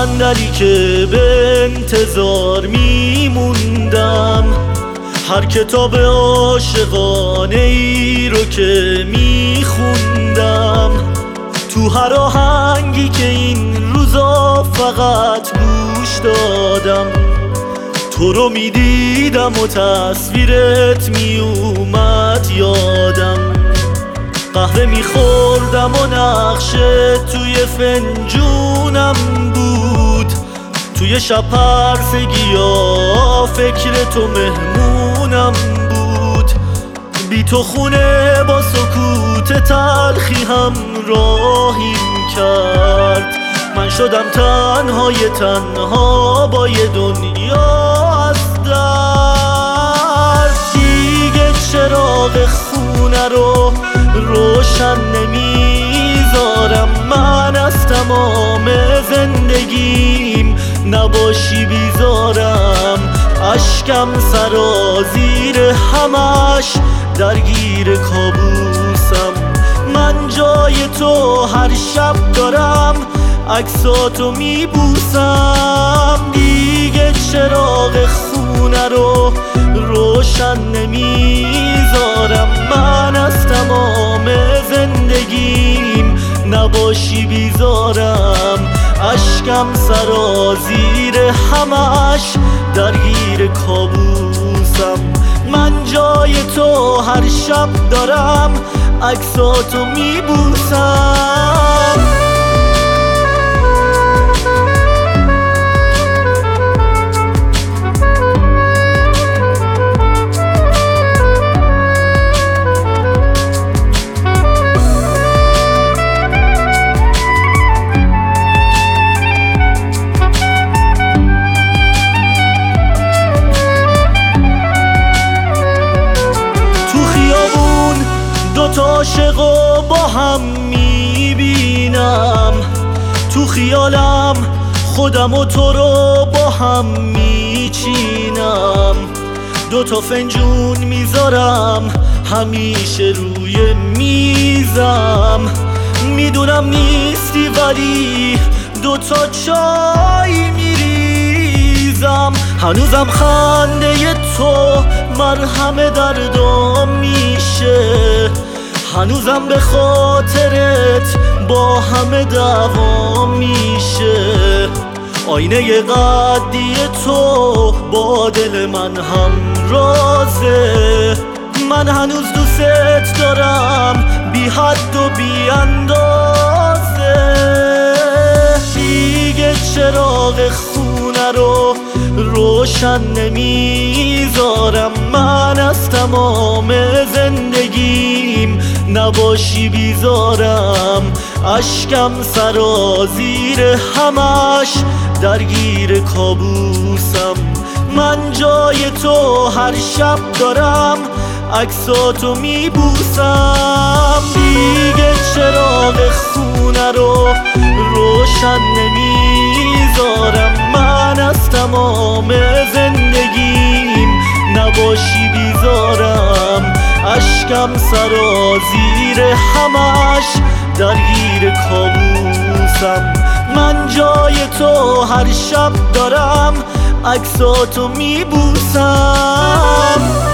صندلی که به انتظار میموندم، هر کتاب عاشقانه ای رو که میخوندم، تو هر آهنگی که این روزا فقط گوش دادم، تو رو میدیدم و تصویرت میومد یادم. قهوه میخوردم و نقشه توی فنجونم بود، توی شب پرسگیا فکر تو مهمونم بود. بی تو خونه با سکوت تلخی هم راهیم کرد، من شدم تنهای تنها با یه دنیا از درد. دیگه چراغ خونه رو روشن نمیذارم، من از تمام زندگیم نباشی بیزارم. اشکم سرازیر همش درگیر کابوسم، من جای تو هر شب دارم عکساتو میبوسم. دیگه چراغ خونه رو روشن نمیذارم، من از تمام زندگیم نباشی بیزارم. اشکم سرازیر همش درگیر کابوسم، من جای تو هر شب دارم عکساتو میبوسم. دوتا عاشقو با هم میبینم، تو خیالم خودم و تو رو با هم میچینم. دوتا فنجون میذارم همیشه روی میزم، میدونم نیستی ولی دوتا چای میریزم. هنوزم خنده تو مرهم دردام میشه، هنوزم به خاطرت با همه دوام میشه. آینه قدی تو با دل من هم رازه، من هنوز دوست دارم بی حد و بی اندازه. دیگه چراغ خونه رو روشن نمیذارم، من از تمام زندگیم نباشی بیزارم. اشکم سرازیر همش درگیر کابوسم، من جای تو هر شب دارم عکساتو میبوسم. دیگه چراغ خونه رو روشن نمیذارم، من از تمام زندگیم نباشی بیزارم. اشکم سرازیر همش درگیر کابوسم، من جای تو هر شب دارم عکساتو میبوسم.